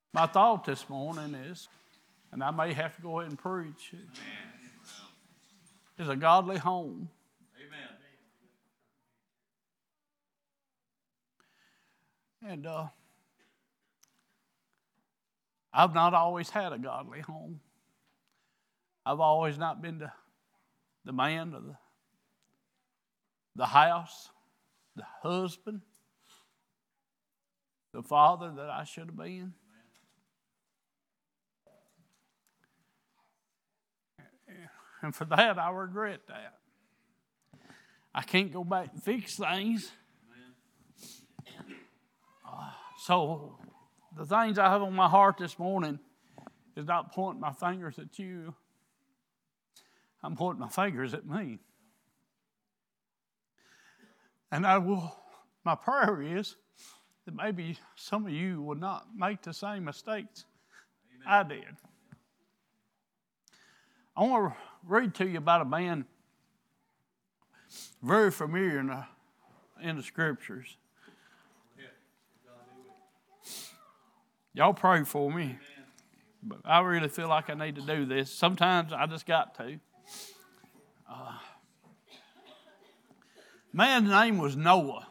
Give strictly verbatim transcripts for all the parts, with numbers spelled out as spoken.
My thought this morning is, and I may have to go ahead and preach, is a godly home. Amen. And uh, I've not always had a godly home. I've always not been the, the man of the, the house, the husband, the father that I should have been. And for that, I regret that. I can't go back and fix things. Uh, so the things I have on my heart this morning is not pointing my fingers at you. I'm pointing my fingers at me. And I will, my prayer is that maybe some of you will not make the same mistakes Amen. I did. I want to read to you about a man very familiar in the, in the Scriptures. Y'all pray for me. But I really feel like I need to do this. Sometimes I just got to. Uh, man's name was Noah.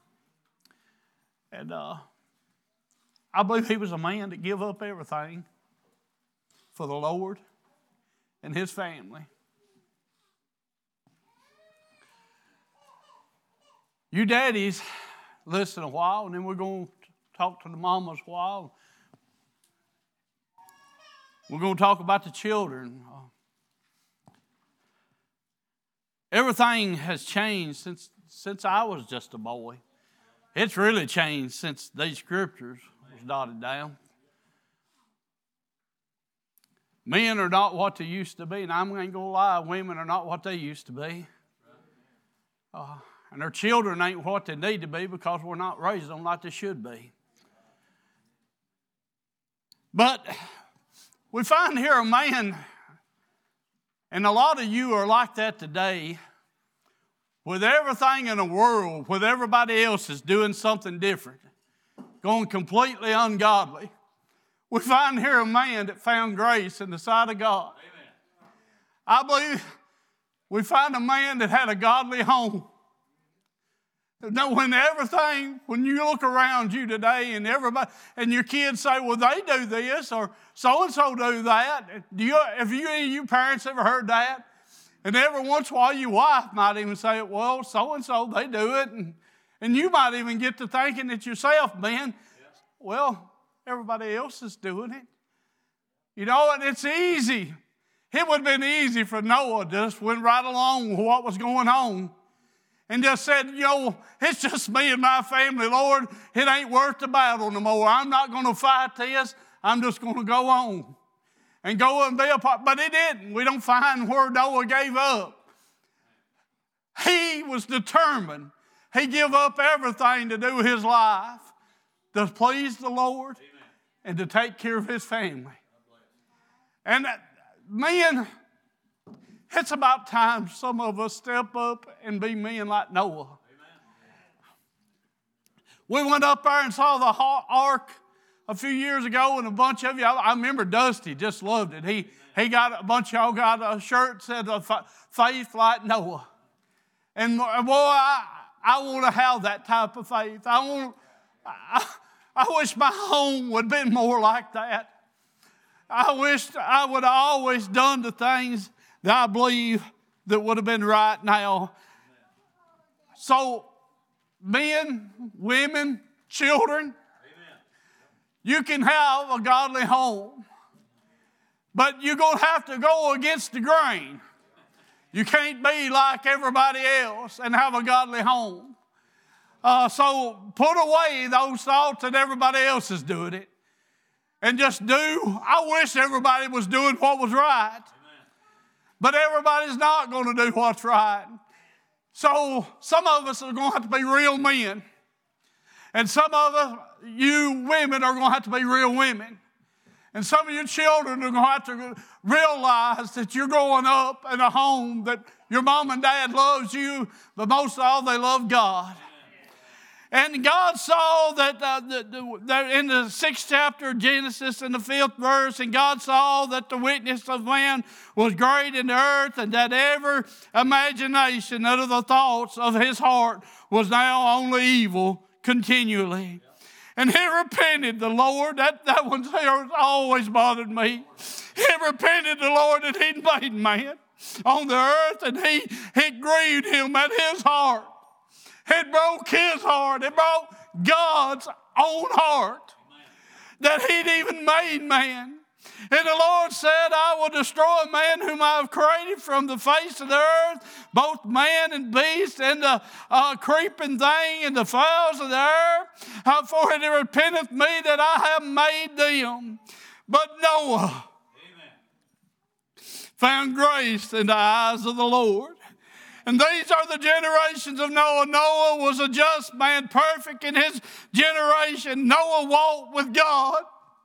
And uh, I believe he was a man that gave up everything for the Lord and his family. You daddies, listen a while, and then we're going to talk to the mamas a while. We're going to talk about the children. Everything has changed since since I was just a boy. It's really changed since these scriptures was dotted down. Men are not what they used to be, and I'm going to go lie, women are not what they used to be. Uh, and their children ain't what they need to be because we're not raising them like they should be. But we find here a man, and a lot of you are like that today, with everything in the world, with everybody else is doing something different, going completely ungodly. We find here a man that found grace in the sight of God. Amen. I believe we find a man that had a godly home. Now, when everything, when you look around you today and everybody, and your kids say, well, they do this or so-and-so do that. Do you, have you, any of you parents ever heard that? And every once in a while, your wife might even say, well, so-and-so, they do it. And, and you might even get to thinking it yourself, man. Yes. Well, everybody else is doing it. You know, and it's easy. It would have been easy for Noah to just went right along with what was going on. And just said, you know, it's just me and my family, Lord. It ain't worth the battle no more. I'm not going to fight this. I'm just going to go on and go and be a part. But he didn't. We don't find where Noah gave up. He was determined. He gave up everything to do his life, to please the Lord, Amen. And to take care of his family. And men, it's about time some of us step up and be men like Noah. Amen. We went up there and saw the ark a few years ago, and a bunch of you, I remember Dusty just loved it. He he got a bunch of y'all got a shirt that said faith like Noah. And boy, I, I want to have that type of faith. I want. I, I wish my home would have been more like that. I wish I would have always done the things that I believe that would have been right now. So, men, women, children, Amen. You can have a godly home, but you're going to have to go against the grain. You can't be like everybody else and have a godly home. Uh, so put away those thoughts that everybody else is doing it and just do. I wish everybody was doing what was right. But everybody's not going to do what's right. So some of us are going to have to be real men. And some of us, you women, are going to have to be real women. And some of your children are going to have to realize that you're growing up in a home that your mom and dad loves you, but most of all, they love God. And God saw that uh, the, the, the, in the sixth chapter of Genesis, in the fifth verse, and God saw that the wickedness of man was great in the earth, and that every imagination of the thoughts of his heart was now only evil continually. And he repented the Lord. That, that one's here always bothered me. He repented the Lord that he'd made man on the earth, and he, he grieved him at his heart. It broke his heart. It broke God's own heart that he'd even made man. And the Lord said, I will destroy man whom I have created from the face of the earth, both man and beast, and the uh, creeping thing, and the fowls of the air. Uh, for it repenteth me that I have made them. But Noah Amen. Found grace in the eyes of the Lord. And these are the generations of Noah. Noah was a just man, perfect in his generation. Noah walked with God.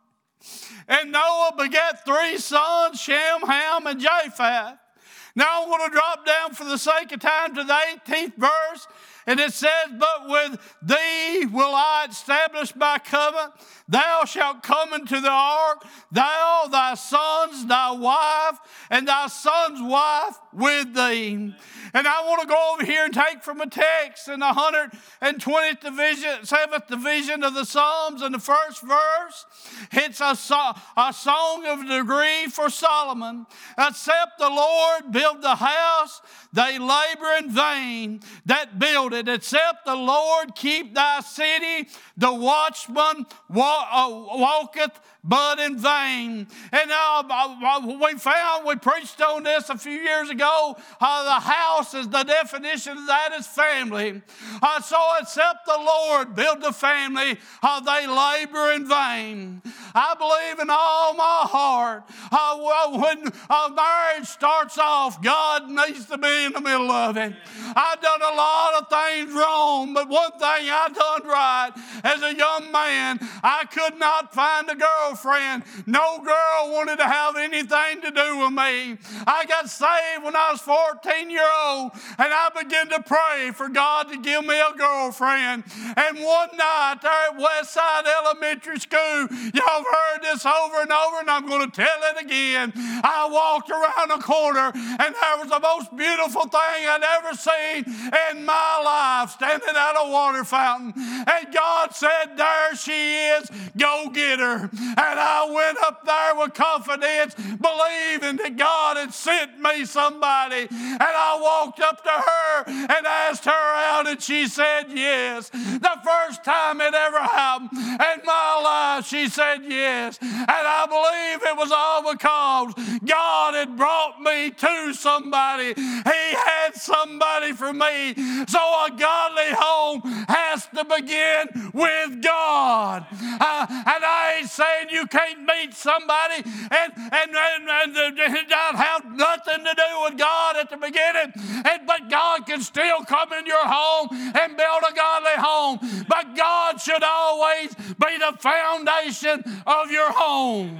And Noah begat three sons, Shem, Ham, and Japheth. Now I'm going to drop down for the sake of time to the eighteenth verse. And it says, but with thee will I establish my covenant. Thou shalt come into the ark, thou, thy sons, thy wife, and thy son's wife with thee. And I want to go over here and take from a text in the one hundred twentieth division, seventh division of the Psalms, in the first verse. It's a, so, a song of degree for Solomon. Except the Lord build the house, they labor in vain that build it. Except the Lord keep thy city, the watchman walk, uh, walketh but in vain. And uh, we found, we preached on this a few years ago, uh, the house is the definition of that is family. Uh, so except the Lord build the family, uh, they labor in vain. I believe in all my heart, uh, well, when a marriage starts off, God needs to be in the middle of it. I've done a lot of things wrong, but one thing I done right as a young man, I could not find a girlfriend. No girl wanted to have anything to do with me. I got saved when I was fourteen years old, and I began to pray for God to give me a girlfriend. And one night there at Westside Elementary School, y'all have heard this over and over, and I'm going to tell it again. I walked around a corner, and there was the most beautiful thing I'd ever seen in my life, standing at a water fountain. And God said, there she is, go get her. And I went up there with confidence, believing that God had sent me somebody. And I walked up to her and asked her out, and she said yes. The first time it ever happened in my life, she said yes. And I believe it was all because God had brought me to somebody. He had somebody for me. So a godly home has to begin with God. Uh, and I ain't saying you can't meet somebody and, and, and, and, and not have nothing to do with God at the beginning, and, but God can still come in your home and build a godly home. But God should always be the foundation of your home.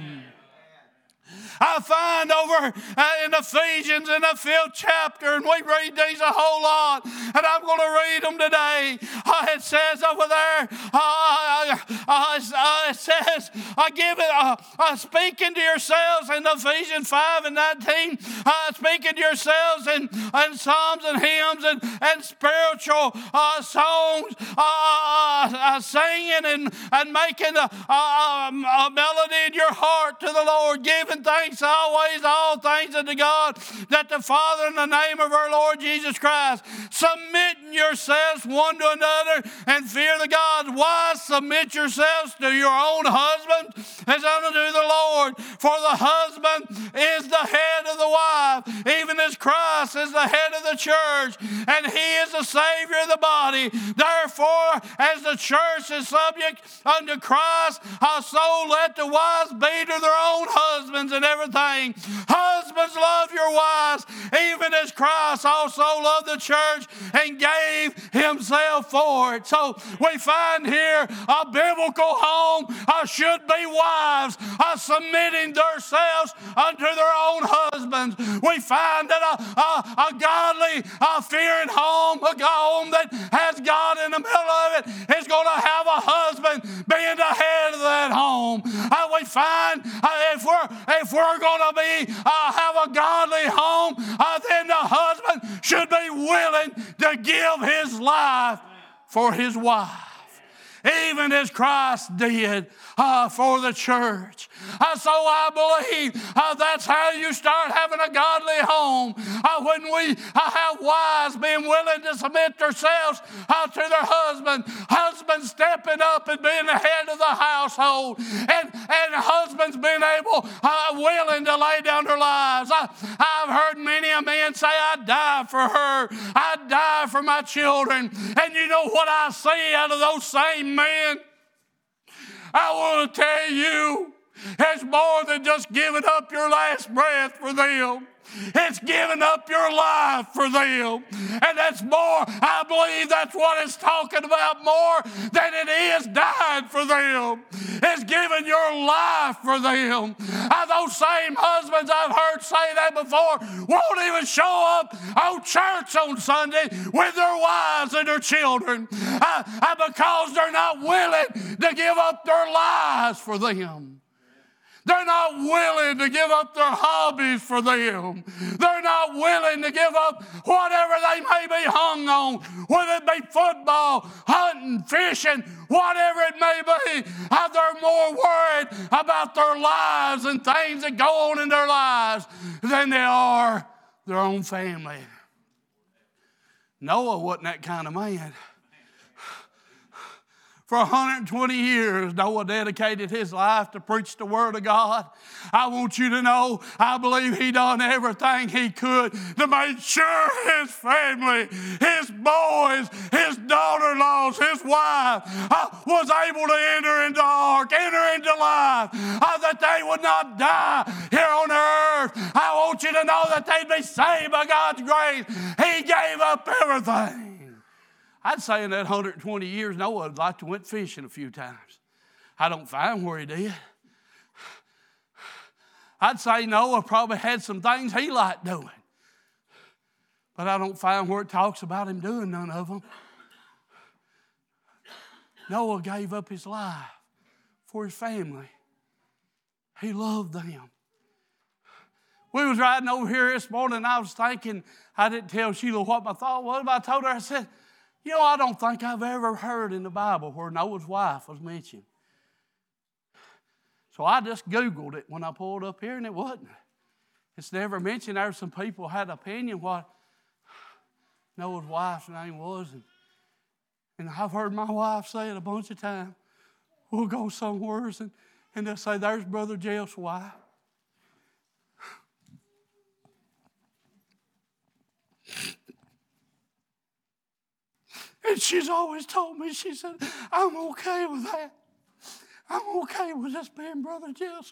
I find over uh, in Ephesians in the fifth chapter, and we read these a whole lot, and I'm going to read them today. Uh, it says over there, uh, uh, uh, it says, I give it, uh, uh, speaking to yourselves in Ephesians five and nineteen, uh, speaking to yourselves in, in psalms and hymns and, and spiritual uh, songs, uh, uh, singing and, and making a, a, a melody in your heart to the Lord, giving thanks always, all things unto God, that the Father, in the name of our Lord Jesus Christ, submitting yourselves one to another and fear the God. Wives, submit yourselves to your own husband as unto the Lord. For the husband is the head of the wife, even as Christ is the head of the church, and he is the Savior of the body. Therefore, as the church is subject unto Christ, so let the wives be to their own husbands and everything. Husbands, love your wives, even as Christ also loved the church and gave himself for it. So we find here a biblical home uh, should be wives are submitting themselves unto their own husbands. We find that a, a, a godly, a fearing home, a home that has God in the middle of it, is going to have a husband being the head of that home. Uh, we find uh, if we're if we're going to be uh, have a godly home, uh, then the husband should be willing to give his life for his wife, even as Christ did uh, for the church. Uh, so I believe uh, that's how you start having a godly home. Uh, when we uh, have wives being willing to submit themselves uh, to their husband, husbands stepping up and being the head of the household, and, and husbands being able, uh, willing to lay down their lives. I, I've heard many a man say, I'd die for her. I'd die for my children. And you know what I see out of those same men? I want to tell you, it's more than just giving up your last breath for them. It's giving up your life for them. And that's more, I believe that's what it's talking about more than it is dying for them. It's giving your life for them. Uh, those same husbands, I've heard say that before, won't even show up on church on Sunday with their wives and their children uh, uh, because they're not willing to give up their lives for them. They're not willing to give up their hobbies for them. They're not willing to give up whatever they may be hung on, whether it be football, hunting, fishing, whatever it may be. Uh, they're more worried about their lives and things that go on in their lives than they are their own family. Noah wasn't that kind of man. For one hundred twenty years, Noah dedicated his life to preach the Word of God. I want you to know, I believe he done everything he could to make sure his family, his boys, his daughter-in-laws, his wife uh, was able to enter into the ark, enter into life, uh, that they would not die here on earth. I want you to know that they'd be saved by God's grace. He gave up everything. I'd say in that one hundred twenty years, Noah would like to went fishing a few times. I don't find where he did. I'd say Noah probably had some things he liked doing. But I don't find where it talks about him doing none of them. Noah gave up his life for his family. He loved them. We was riding over here this morning, and I was thinking, I didn't tell Sheila what my thought was, but I told her, I said, you know, I don't think I've ever heard in the Bible where Noah's wife was mentioned. So I just Googled it when I pulled up here, and it wasn't. It's never mentioned. There were some people had an opinion what Noah's wife's name was. And, and I've heard my wife say it a bunch of times. We'll go somewhere, and, and they'll say, there's Brother Jeff's wife. And she's always told me, she said, I'm okay with that. I'm okay with this being Brother Jeff's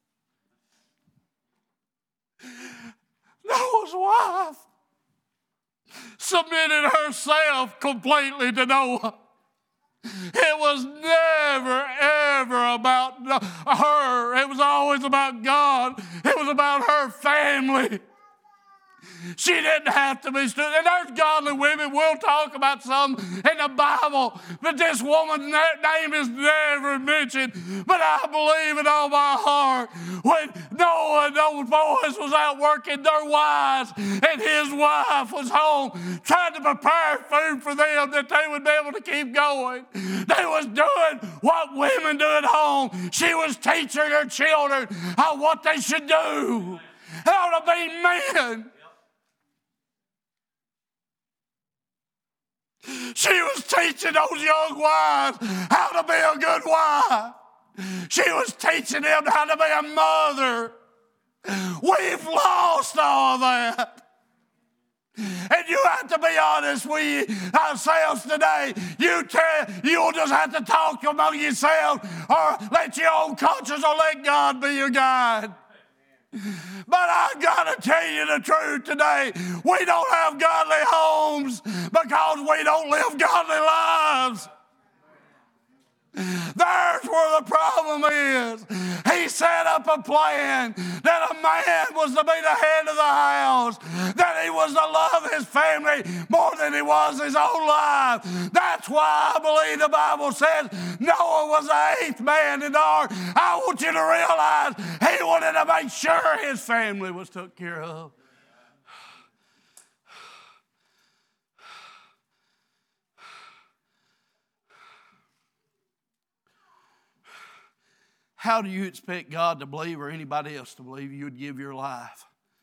wife. Noah's wife submitted herself completely to Noah. It was never, ever about her. It was always about God. It was about her family. She didn't have to be stood. And there's godly women. We'll talk about some in the Bible. But this woman's name is never mentioned. But I believe in all my heart when Noah and those boys was out working their wives and his wife was home trying to prepare food for them that they would be able to keep going. They was doing what women do at home. She was teaching her children how what they should do. How to be men. She was teaching those young wives how to be a good wife. She was teaching them how to be a mother. We've lost all that. And you have to be honest with ourselves today. You tell, you'll just have to talk among yourselves or let your own conscience or let God be your guide. But I've got to tell you the truth today. We don't have godly homes because we don't live godly lives. There's where the problem is. He set up a plan that a man was to be the head of the house, that he was to love his family more than he was his own life. That's why I believe the Bible says Noah was the eighth man in the ark. I want you to realize he wanted to make sure his family was taken care of. How do you expect God to believe or anybody else to believe you would give your life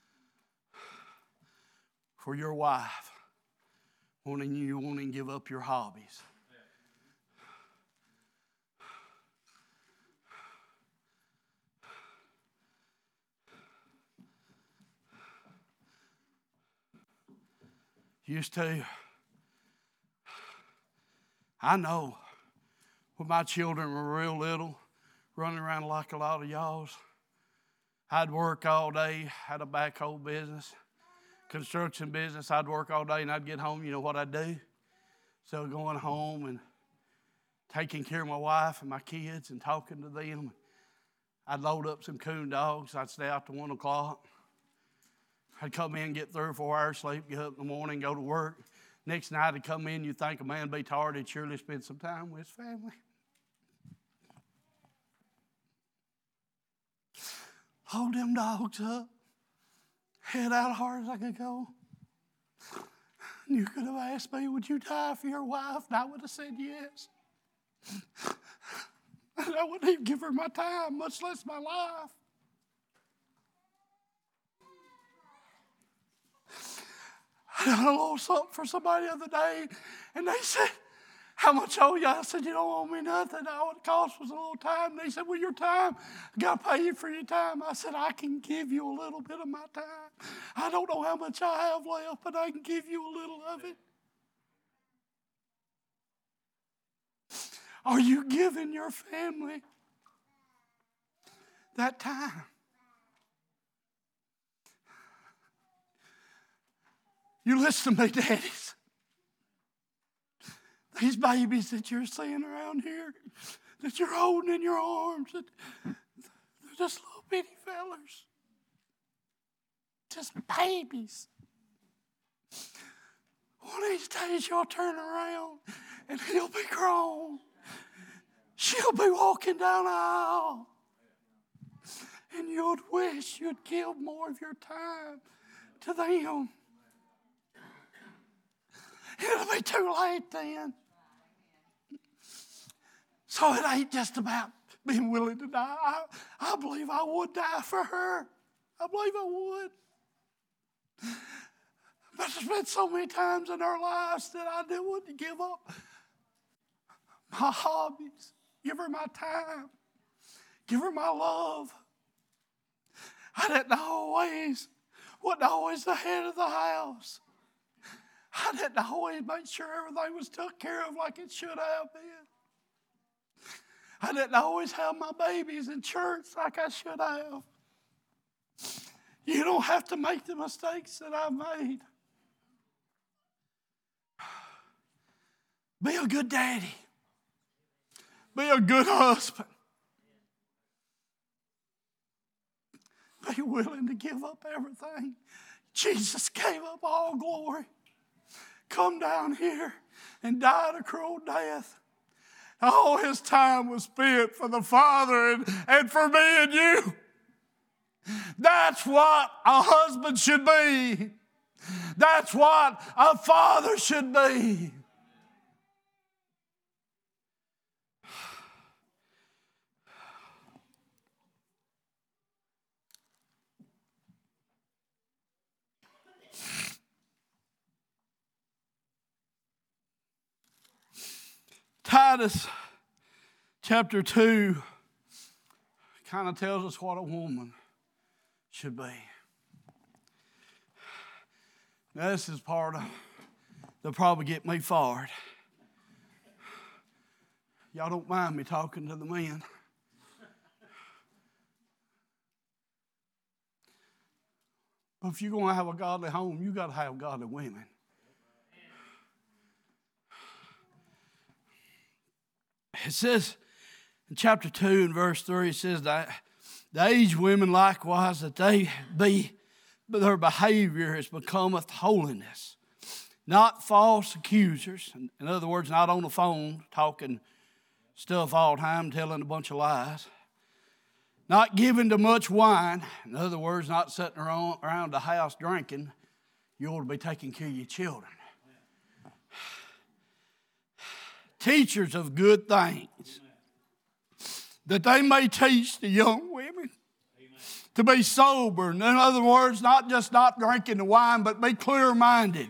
for your wife, wanting you wanting to give up your hobbies? Used to. I know when my children were real little, running around like a lot of y'all's, I'd work all day, had a backhoe business, construction business. I'd work all day and I'd get home. You know what I'd do? So going home and taking care of my wife and my kids and talking to them. I'd load up some coon dogs. I'd stay out to one o'clock. I'd come in, get three or four hours sleep, get up in the morning, go to work. Next night I'd come in, you'd think a man be tired, he'd surely spend some time with his family. Hold them dogs up, head out as hard as I could go. You could have asked me, would you die for your wife? And I would have said yes. And I wouldn't even give her my time, much less my life. I done a little something for somebody the other day, and they said, how much owe you? I said, you don't owe me nothing. All it cost was a little time. And they said, well, your time, I got to pay you for your time. I said, I can give you a little bit of my time. I don't know how much I have left, but I can give you a little of it. Are you giving your family that time? You listen to me, daddies. These babies that you're seeing around here, that you're holding in your arms, that they're just little bitty fellers. Just babies. One of these days you'll turn around and he'll be grown. She'll be walking down the aisle. And you'd wish you'd give more of your time to them. It'll be too late then. So it ain't just about being willing to die. I, I believe I would die for her. I believe I would. But there's been so many times in our lives that I didn't want to give up my hobbies, give her my time, give her my love. I didn't always, wasn't always the head of the house. I didn't always make sure everything was took care of like it should have been. I didn't always have my babies in church like I should have. You don't have to make the mistakes that I've made. Be a good daddy. Be a good husband. Be willing to give up everything. Jesus gave up all glory. Come down here and died a cruel death. All his time was spent for the Father and, and for me and you. That's what a husband should be. That's what a father should be. Titus chapter two kind of tells us what a woman should be. Now, this is part of, they'll probably get me fired. Y'all don't mind me talking to the men. But if you're going to have a godly home, you got to have godly women. It says In chapter two and verse three, it says that the aged women likewise, that they be, their behavior has becometh holiness, not false accusers. In other words, not on the phone talking stuff all the time, telling a bunch of lies. Not given to much wine. In other words, not sitting around, around the house drinking. You ought to be taking care of your children. Teachers of good things, that they may teach the young women to be sober. In other words, not just not drinking the wine, but be clear-minded.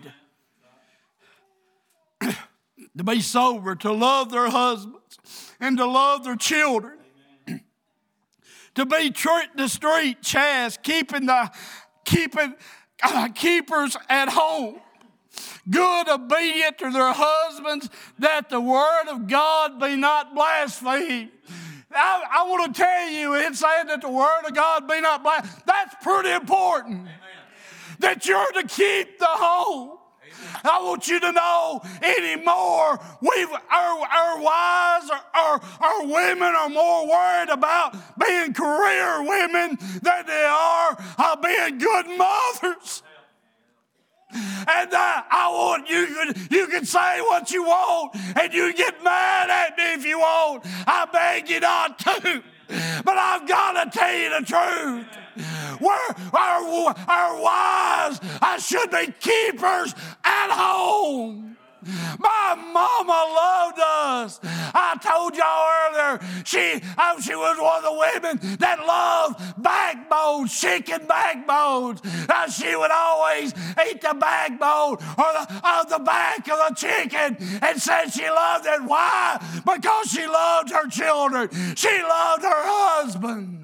To be sober, to love their husbands, and to love their children. To be treat the street chaste, keeping the keeping uh, keepers at home. Good, obedient to their husbands, that the word of God be not blasphemed. I, I want to tell you, it's saying that the word of God be not blasphemed. That's pretty important. Amen. That you're to keep the home. Amen. I want you to know anymore, we've, our, our wives, our, our women are more worried about being career women than they are of being good mothers. And uh, I want you, you can say what you want and you can get mad at me if you want. I beg you not to. But I've got to tell you the truth. We're, our, our wives I should be keepers at home. My mama loved us. I told y'all earlier, she, oh, she was one of the women that loved backbones, chicken backbones. Now, she would always eat the backbone or the, of the back of the chicken and said she loved it. Why? Because she loved her children. She loved her husband.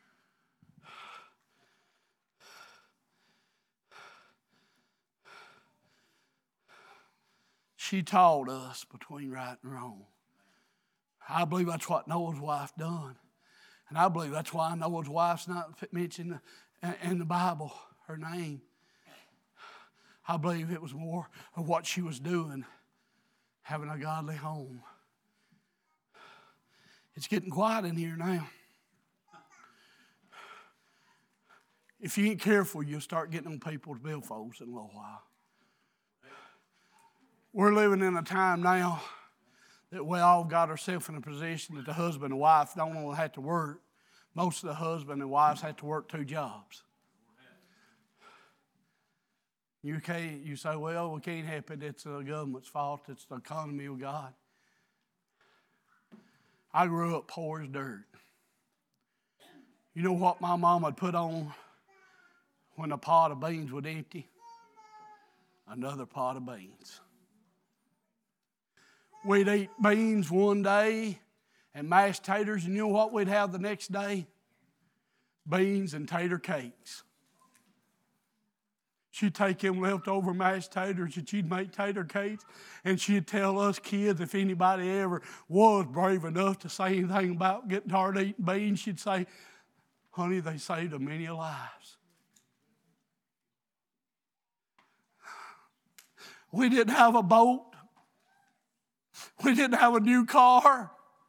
She taught us between right and wrong. I believe that's what Noah's wife done. And I believe that's why Noah's wife's not mentioned in the Bible, her name. I believe it was more of what she was doing, having a godly home. It's getting quiet in here now. If you ain't careful, you'll start getting on people's billfolds in a little while. We're living in a time now that we all got ourselves in a position that the husband and wife don't only have to work. Most of the husband and wives have to work two jobs. You can't, you say, well, we can't help it. It's the government's fault. It's the economy of God. I grew up poor as dirt. You know what my mom would put on when a pot of beans would empty? Another pot of beans. We'd eat beans one day and mashed taters, and you know what we'd have the next day? Beans and tater cakes. She'd take them leftover mashed taters and she'd make tater cakes, and she'd tell us kids, if anybody ever was brave enough to say anything about getting tired of eating beans, she'd say, honey, they saved a many lives. We didn't have a boat. We didn't have a new car.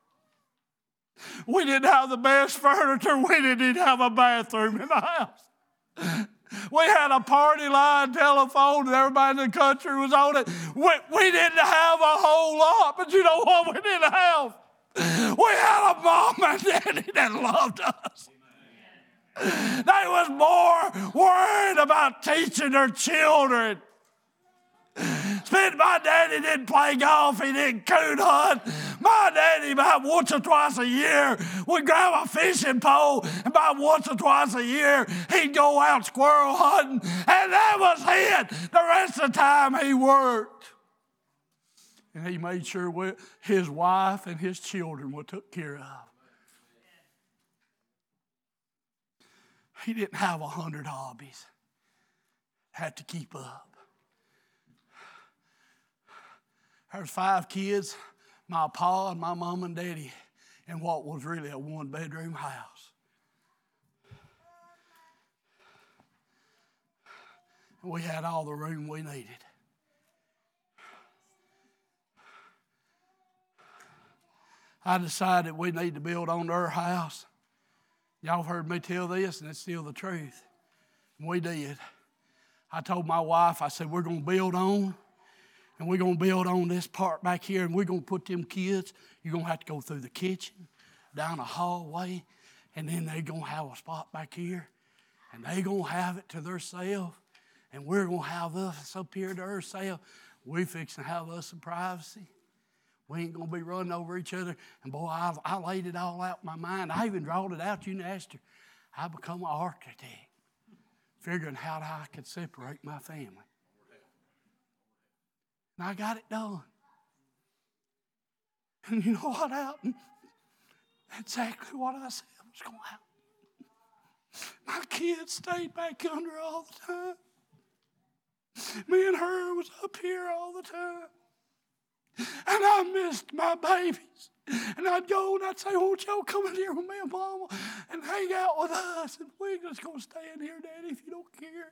We didn't have the best furniture. We didn't even have a bathroom in the house. We had a party line telephone and everybody in the country was on it. We, we didn't have a whole lot, but you know what we didn't have? We had a mom and daddy that loved us. They was more worried about teaching their children. Spent my daddy didn't play golf, he didn't coon hunt. My daddy about once or twice a year would grab a fishing pole, and about once or twice a year he'd go out squirrel hunting, and that was it. The rest of the time he worked. And he made sure we, his wife and his children were took care of. He didn't have a hundred hobbies. Had to keep up. There's five kids, my pa and my mom and daddy, in what was really a one-bedroom house. We had all the room we needed. I decided we need to build on our house. Y'all have heard me tell this, and it's still the truth. And we did. I told my wife, I said, we're going to build on, and we're going to build on this part back here, and we're going to put them kids, you're going to have to go through the kitchen, down a hallway, and then they're going to have a spot back here, and they're going to have it to themselves, and we're going to have us up here to ourselves. We're fixing to have us some privacy. We ain't going to be running over each other. And boy, I, I laid it all out in my mind. I even drawed it out. You can ask her. I become an architect, figuring how I could separate my family. And I got it done. And you know what happened? Exactly what I said was going to happen. My kids stayed back under all the time. Me and her was up here all the time. And I missed my babies. And I'd go and I'd say, won't y'all come in here with me and Mama and hang out with us? And we're just going to stay in here, Daddy, if you don't care.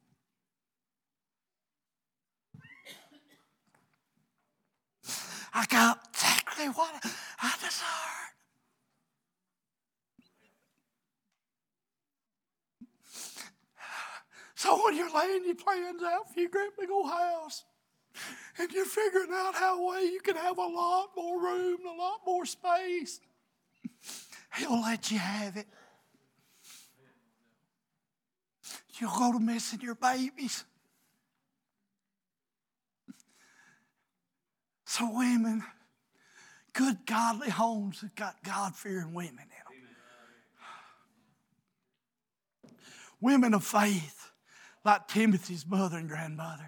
I got exactly what I desired. So when you're laying your plans out for your great big old house, and you're figuring out how way you can have a lot more room, a lot more space, He'll let you have it. You'll go to missing your babies. So women, good godly homes have got God-fearing women in them. Women of faith, like Timothy's mother and grandmother.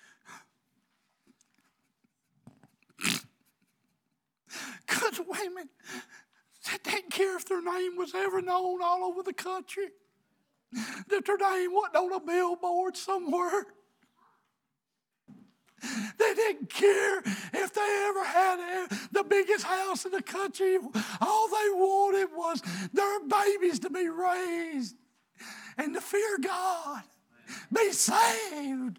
Good women that didn't care if their name was ever known all over the country, that their name wasn't on a billboard somewhere. They didn't care if they ever had the biggest house in the country. All they wanted was their babies to be raised and to fear God, be saved.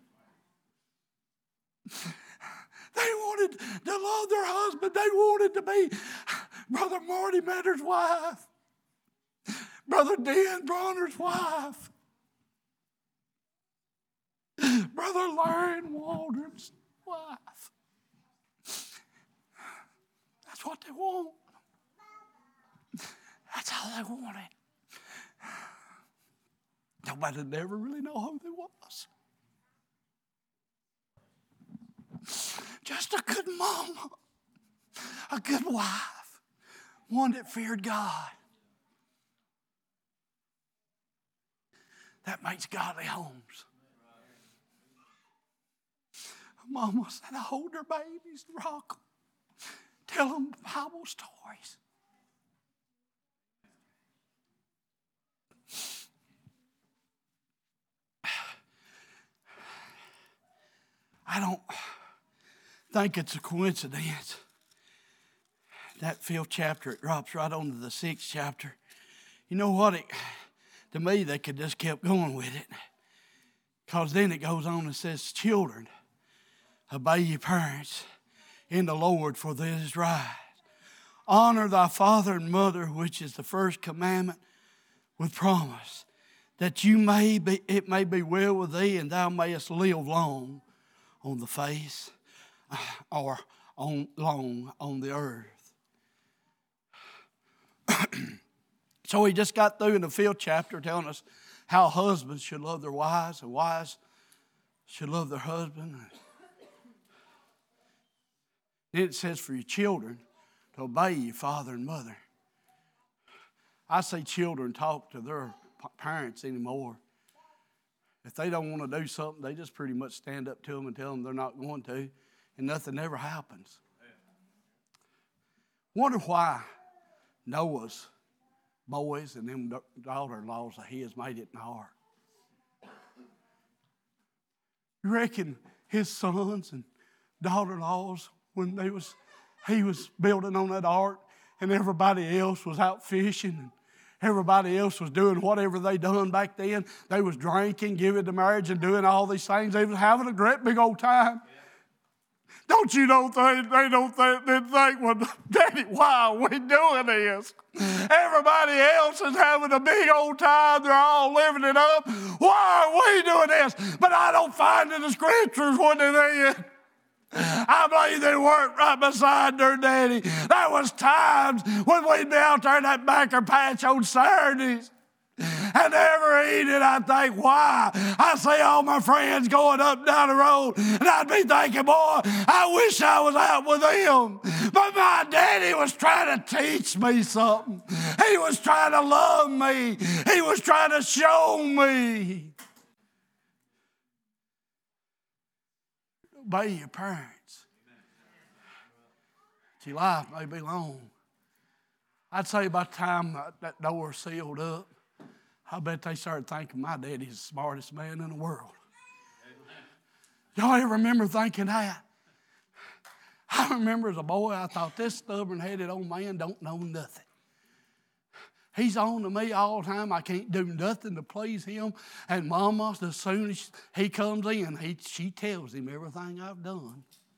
They wanted to love their husband. They wanted to be Brother Marty Matter's wife, Brother Dan Bronner's wife, Brother Larry Waldron's wife. That's what they want. That's all they wanted. Nobody never really know who they was. Just a good mama, a good wife, one that feared God. That makes godly homes. Mama said, I hold their babies, rock them, tell them Bible stories. I don't think it's a coincidence. That fifth chapter, it drops right onto the sixth chapter. You know what? It, to me, they could just kept going with it. Because then it goes on and says, children, obey your parents in the Lord, for this is right. Honor thy father and mother, which is the first commandment with promise, that you may be, it may be well with thee, and thou mayest live long on the face, or on long on the earth. So he just got through in the fifth chapter telling us how husbands should love their wives and wives should love their husband. Then it says for your children to obey your father and mother. I say children talk to their parents anymore. If they don't want to do something, they just pretty much stand up to them and tell them they're not going to, and nothing ever happens. Wonder why Noah's boys and them daughter-in-laws of his made it in the ark. You reckon his sons and daughter-in-laws, when they was he was building on that ark and everybody else was out fishing and everybody else was doing whatever they done back then. They was drinking, giving to marriage, and doing all these things. They was having a great big old time. Don't you know they, they don't think, they think, well, Daddy, why are we doing this? Everybody else is having a big old time. They're all living it up. Why are we doing this? But I don't find in the scriptures what they did. I believe they weren't right beside their daddy. There was times when we'd be out there in that backer patch on Saturdays and never eat it. I think, why? I see all my friends going up and down the road, and I'd be thinking, boy, I wish I was out with them. But my daddy was trying to teach me something. He was trying to love me. He was trying to show me. Obey your parents. Your life may be long. I'd say by the time that door sealed up, I bet they started thinking my daddy's the smartest man in the world. Y'all ever remember thinking that? I remember as a boy, I thought this stubborn-headed old man don't know nothing. He's on to me all the time. I can't do nothing to please him. And Mama, as soon as he comes in, he, she tells him everything I've done.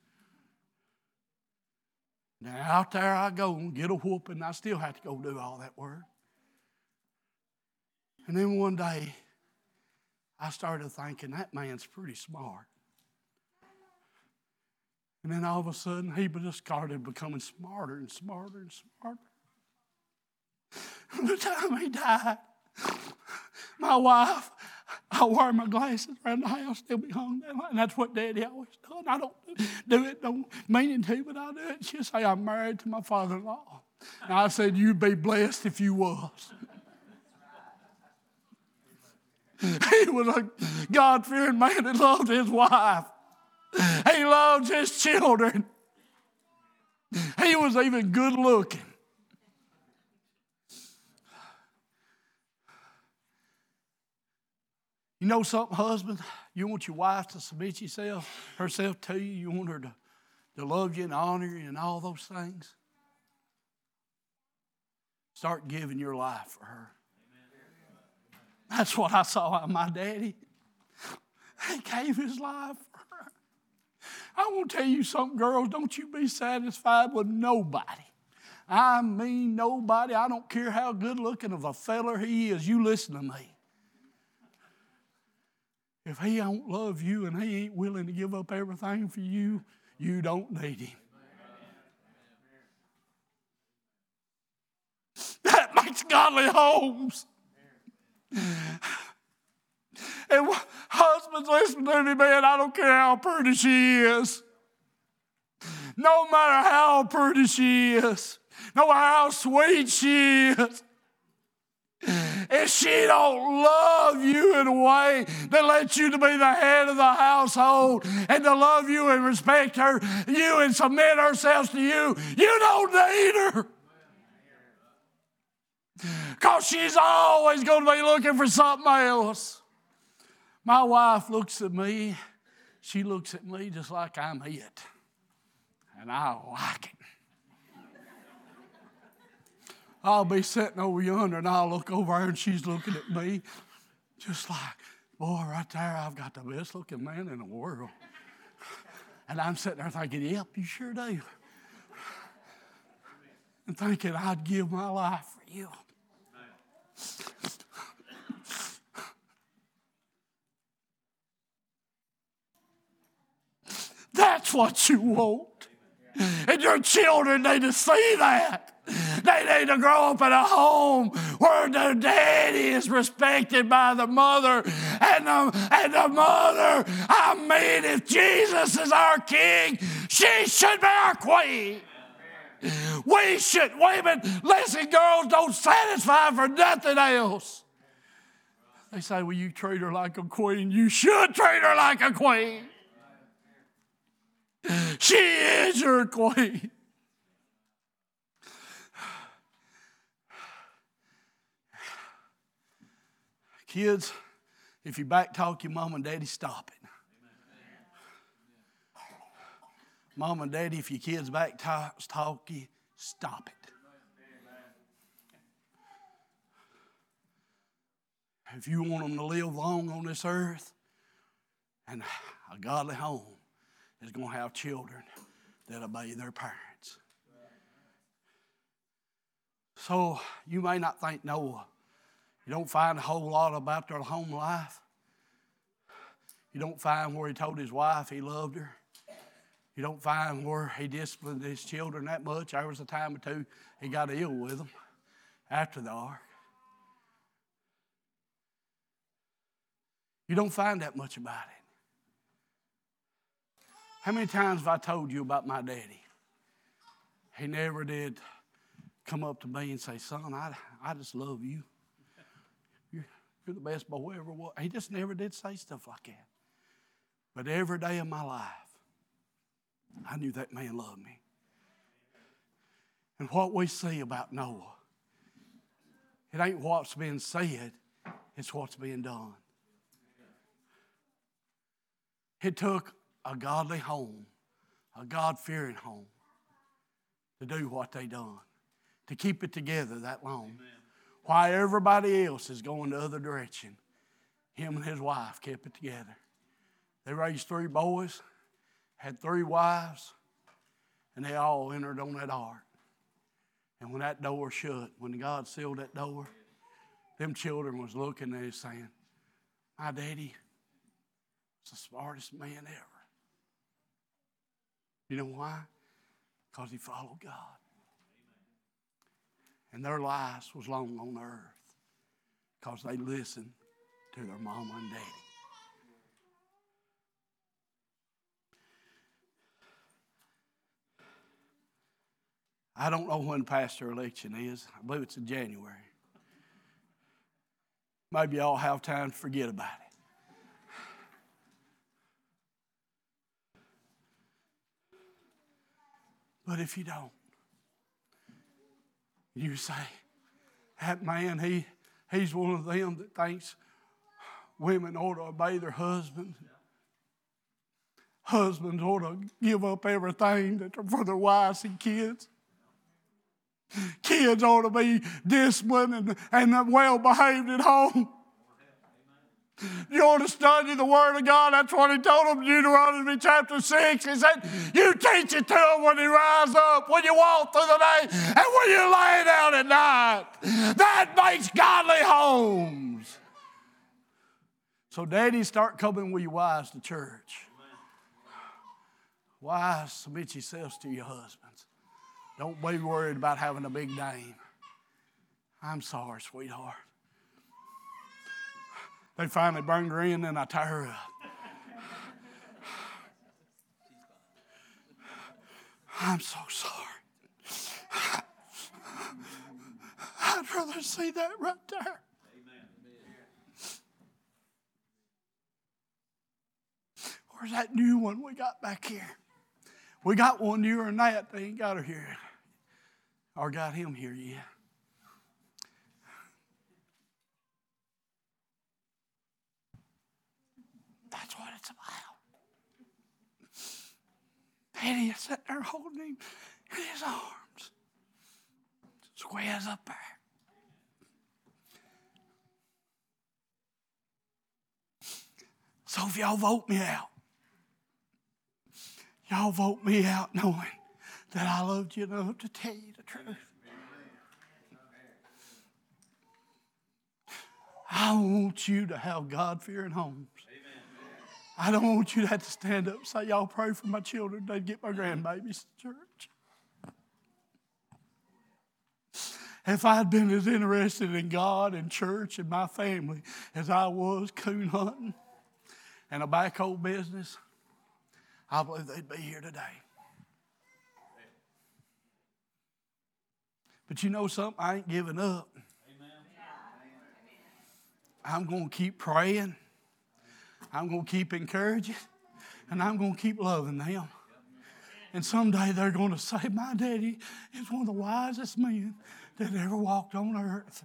Now out there I go and get a whooping. I still have to go do all that work. And then one day, I started thinking, that man's pretty smart. And then all of a sudden, he just started becoming smarter and smarter and smarter. By the time he died, my wife, I wear my glasses around the house, they'll be hung down. And that's what Daddy always done. I don't do it, don't meaning to, but I do it. She'll say, I'm married to my father-in-law. And I said, you'd be blessed if you was. He was a God-fearing man that loved his wife. He loved his children. He was even good-looking. You know something, husband? You want your wife to submit yourself, herself to you. You want her to, to love you and honor you and all those things. Start giving your life for her. That's what I saw in my daddy. He gave his life for her. I want to tell you something, girls. Don't you be satisfied with nobody. I mean nobody. I don't care how good looking of a feller he is. You listen to me. If he don't love you and he ain't willing to give up everything for you, you don't need him. That makes godly homes. And husbands, listen to me, man. I don't care how pretty she is. No matter how pretty she is. No matter how sweet she is. If she don't love you in a way that lets you to be the head of the household and to love you and respect her, you and submit herself to you, you don't need her. Because she's always going to be looking for something else. My wife looks at me. She looks at me just like I'm it. And I like it. I'll be sitting over yonder and I'll look over her and she's looking at me just like, boy, right there, I've got the best looking man in the world. And I'm sitting there thinking, yep, you sure do. And thinking I'd give my life for you. That's what you want. And your children need to see that. They need to grow up in a home where their daddy is respected by the mother. And the, and the mother, I mean, if Jesus is our king, she should be our queen. We should, women, listen, girls, don't satisfy for nothing else. They say, well, you treat her like a queen. You should treat her like a queen. She is your queen. Kids, if you backtalk your mom and daddy, stop it. Mom and daddy, if your kids backtalk you, stop it. If you want them to live long on this earth and a godly home, is going to have children that obey their parents. So you may not think Noah, you don't find a whole lot about their home life. You don't find where he told his wife he loved her. You don't find where he disciplined his children that much. There was a time or two he got ill with them after the ark. You don't find that much about it. How many times have I told you about my daddy? He never did come up to me and say, son, I, I just love you. You're, you're the best boy ever was. He just never did say stuff like that. But every day of my life, I knew that man loved me. And what we see about Noah, it ain't what's being said, it's what's being done. It took a godly home, a God-fearing home, to do what they done, to keep it together that long. Amen. While everybody else is going the other direction, him and his wife kept it together. They raised three boys, had three wives, and they all entered on that ark. And when that door shut, when God sealed that door, them children was looking and they was saying, my daddy was the smartest man ever. You know why? Because he followed God. And their lives was long on earth because they listened to their mama and daddy. I don't know when pastor election is. I believe it's in January. Maybe y'all have time to forget about it. But if you don't, you say, that man, he, he's one of them that thinks women ought to obey their husbands. Husbands ought to give up everything that for their wives and kids. Kids ought to be disciplined and, and well-behaved at home. You ought to study the Word of God. That's what he told them in Deuteronomy chapter six. He said, you teach it to them when you rise up, when you walk through the day, and when you lay down at night. That makes godly homes. So daddies, start coming with your wives to church. Wives, submit yourselves to your husbands. Don't be worried about having a big name. I'm sorry, sweetheart. They finally burned her in and I tie her up. I'm so sorry. I'd rather see that right there. Amen. Where's that new one we got back here? We got one newer than that. They ain't got her here. Or got him here yet. That's what it's about. Daddy is sitting there holding him in his arms. Squares up there. So if y'all vote me out, y'all vote me out knowing that I loved you enough to tell you the truth. I want you to have God-fearing homes. I don't want you to have to stand up and say, y'all pray for my children. They'd get my grandbabies to church. If I'd been as interested in God and church and my family as I was coon hunting and a backhoe business, I believe they'd be here today. But you know something? I ain't giving up. I'm going to keep praying. I'm going to keep encouraging. And I'm going to keep loving them. And someday they're going to say, my daddy is one of the wisest men that ever walked on earth.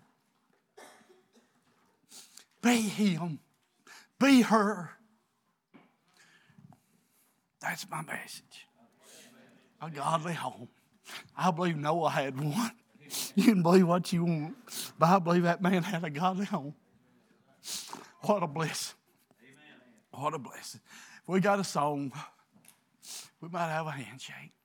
Be him. Be her. That's my message. A godly home. I believe Noah had one. You can believe what you want, but I believe that man had a godly home. What a blessing. What a blessing. We got a song. We might have a handshake.